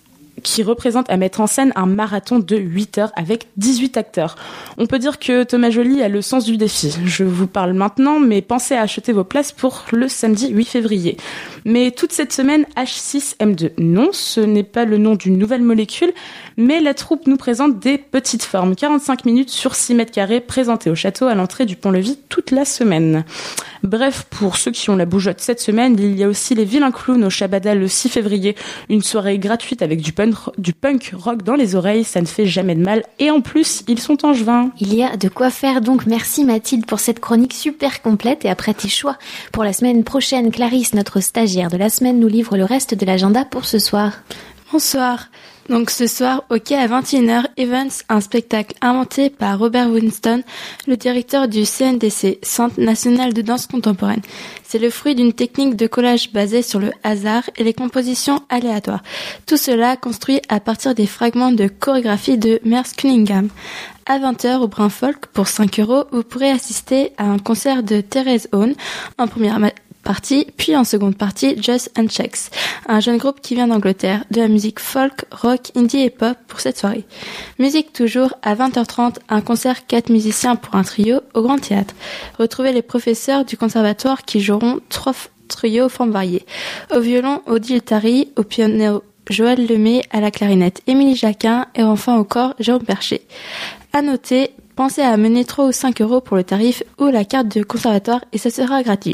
à mettre en scène un marathon de 8 heures avec 18 acteurs. On peut dire que Thomas Joly a le sens du défi. Je vous parle maintenant, mais pensez à acheter vos places pour le samedi 8 février. Mais toute cette semaine, H6M2. Non, ce n'est pas le nom d'une nouvelle molécule, mais la troupe nous présente des petites formes. 45 minutes sur 6 mètres carrés présentées au château à l'entrée du Pont-Levis toute la semaine. Bref, pour ceux qui ont la bougeotte cette semaine, il y a aussi les Vilains Clowns au Shabada le 6 février. Une soirée gratuite avec du punk rock dans les oreilles, ça ne fait jamais de mal. Et en plus, ils sont angevins. Il y a de quoi faire donc. Merci Mathilde pour cette chronique super complète. Et après tes choix pour la semaine prochaine, Clarisse, notre stagiaire de la semaine, nous livre le reste de l'agenda pour ce soir. Bonsoir. Donc ce soir, au quai à 21h, Events, un spectacle inventé par Robert Winston, le directeur du CNDC, Centre National de Danse Contemporaine. C'est le fruit d'une technique de collage basée sur le hasard et les compositions aléatoires. Tout cela construit à partir des fragments de chorégraphie de Merce Cunningham. À 20h au Brin Folk, pour 5 €, vous pourrez assister à un concert de Thérèse Hone en première partie, puis en seconde partie, Just and Checks, un jeune groupe qui vient d'Angleterre, de la musique folk, rock, indie et pop pour cette soirée. Musique toujours, à 20h30, un concert 4 musiciens pour un trio au Grand Théâtre. Retrouvez les professeurs du conservatoire qui joueront 3 trios aux formes variées. Au violon, Odile Tari, au piano, Joël Lemay, à la clarinette, Émilie Jacquin et enfin au corps, Jérôme Percher. À noter, pensez à amener 3 ou 5 € pour le tarif ou la carte de conservatoire et ça sera gratuit.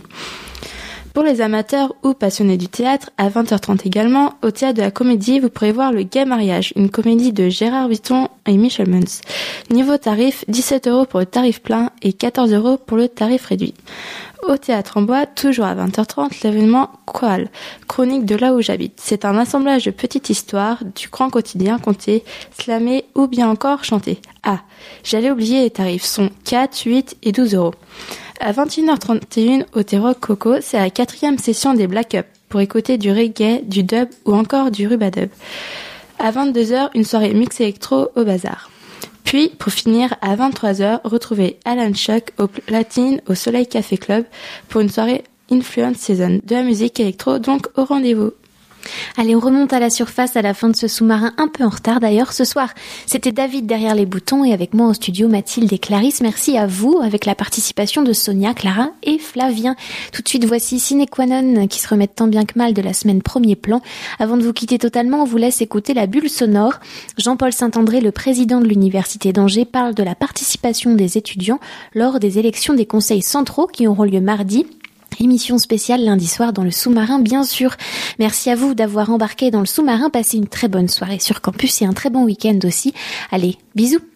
Pour les amateurs ou passionnés du théâtre, à 20h30 également, au Théâtre de la Comédie, vous pourrez voir Le Gai Mariage, une comédie de Gérard Vuitton et Michel Mons. Niveau tarif, 17 € pour le tarif plein et 14 € pour le tarif réduit. Au Théâtre en Bois, toujours à 20h30, l'événement Koal, chronique de là où j'habite. C'est un assemblage de petites histoires du grand quotidien contées, slamées ou bien encore chantées. Ah, j'allais oublier, les tarifs sont 4, 8 et 12 €. À 21h31 au T-Rock Coco, c'est la 4e session des Black Up pour écouter du reggae, du dub ou encore du rubadub. À 22h, une soirée mix électro au bazar. Puis, pour finir, à 23h, retrouvez Alan Chuck au platine au Soleil Café Club pour une soirée Influence Season. De la musique électro, donc au rendez-vous. Allez, on remonte à la surface à la fin de ce sous-marin, un peu en retard d'ailleurs. Ce soir, c'était David derrière les boutons et avec moi au studio Mathilde et Clarisse. Merci à vous avec la participation de Sonia, Clara et Flavien. Tout de suite, voici Sine Qua Non qui se remettent tant bien que mal de la semaine Premier Plan. Avant de vous quitter totalement, on vous laisse écouter la bulle sonore. Jean-Paul Saint-André, le président de l'Université d'Angers, parle de la participation des étudiants lors des élections des conseils centraux qui auront lieu mardi. Émission spéciale lundi soir dans le sous-marin, bien sûr. Merci à vous d'avoir embarqué dans le sous-marin. Passez une très bonne soirée sur campus et un très bon week-end aussi. Allez, bisous.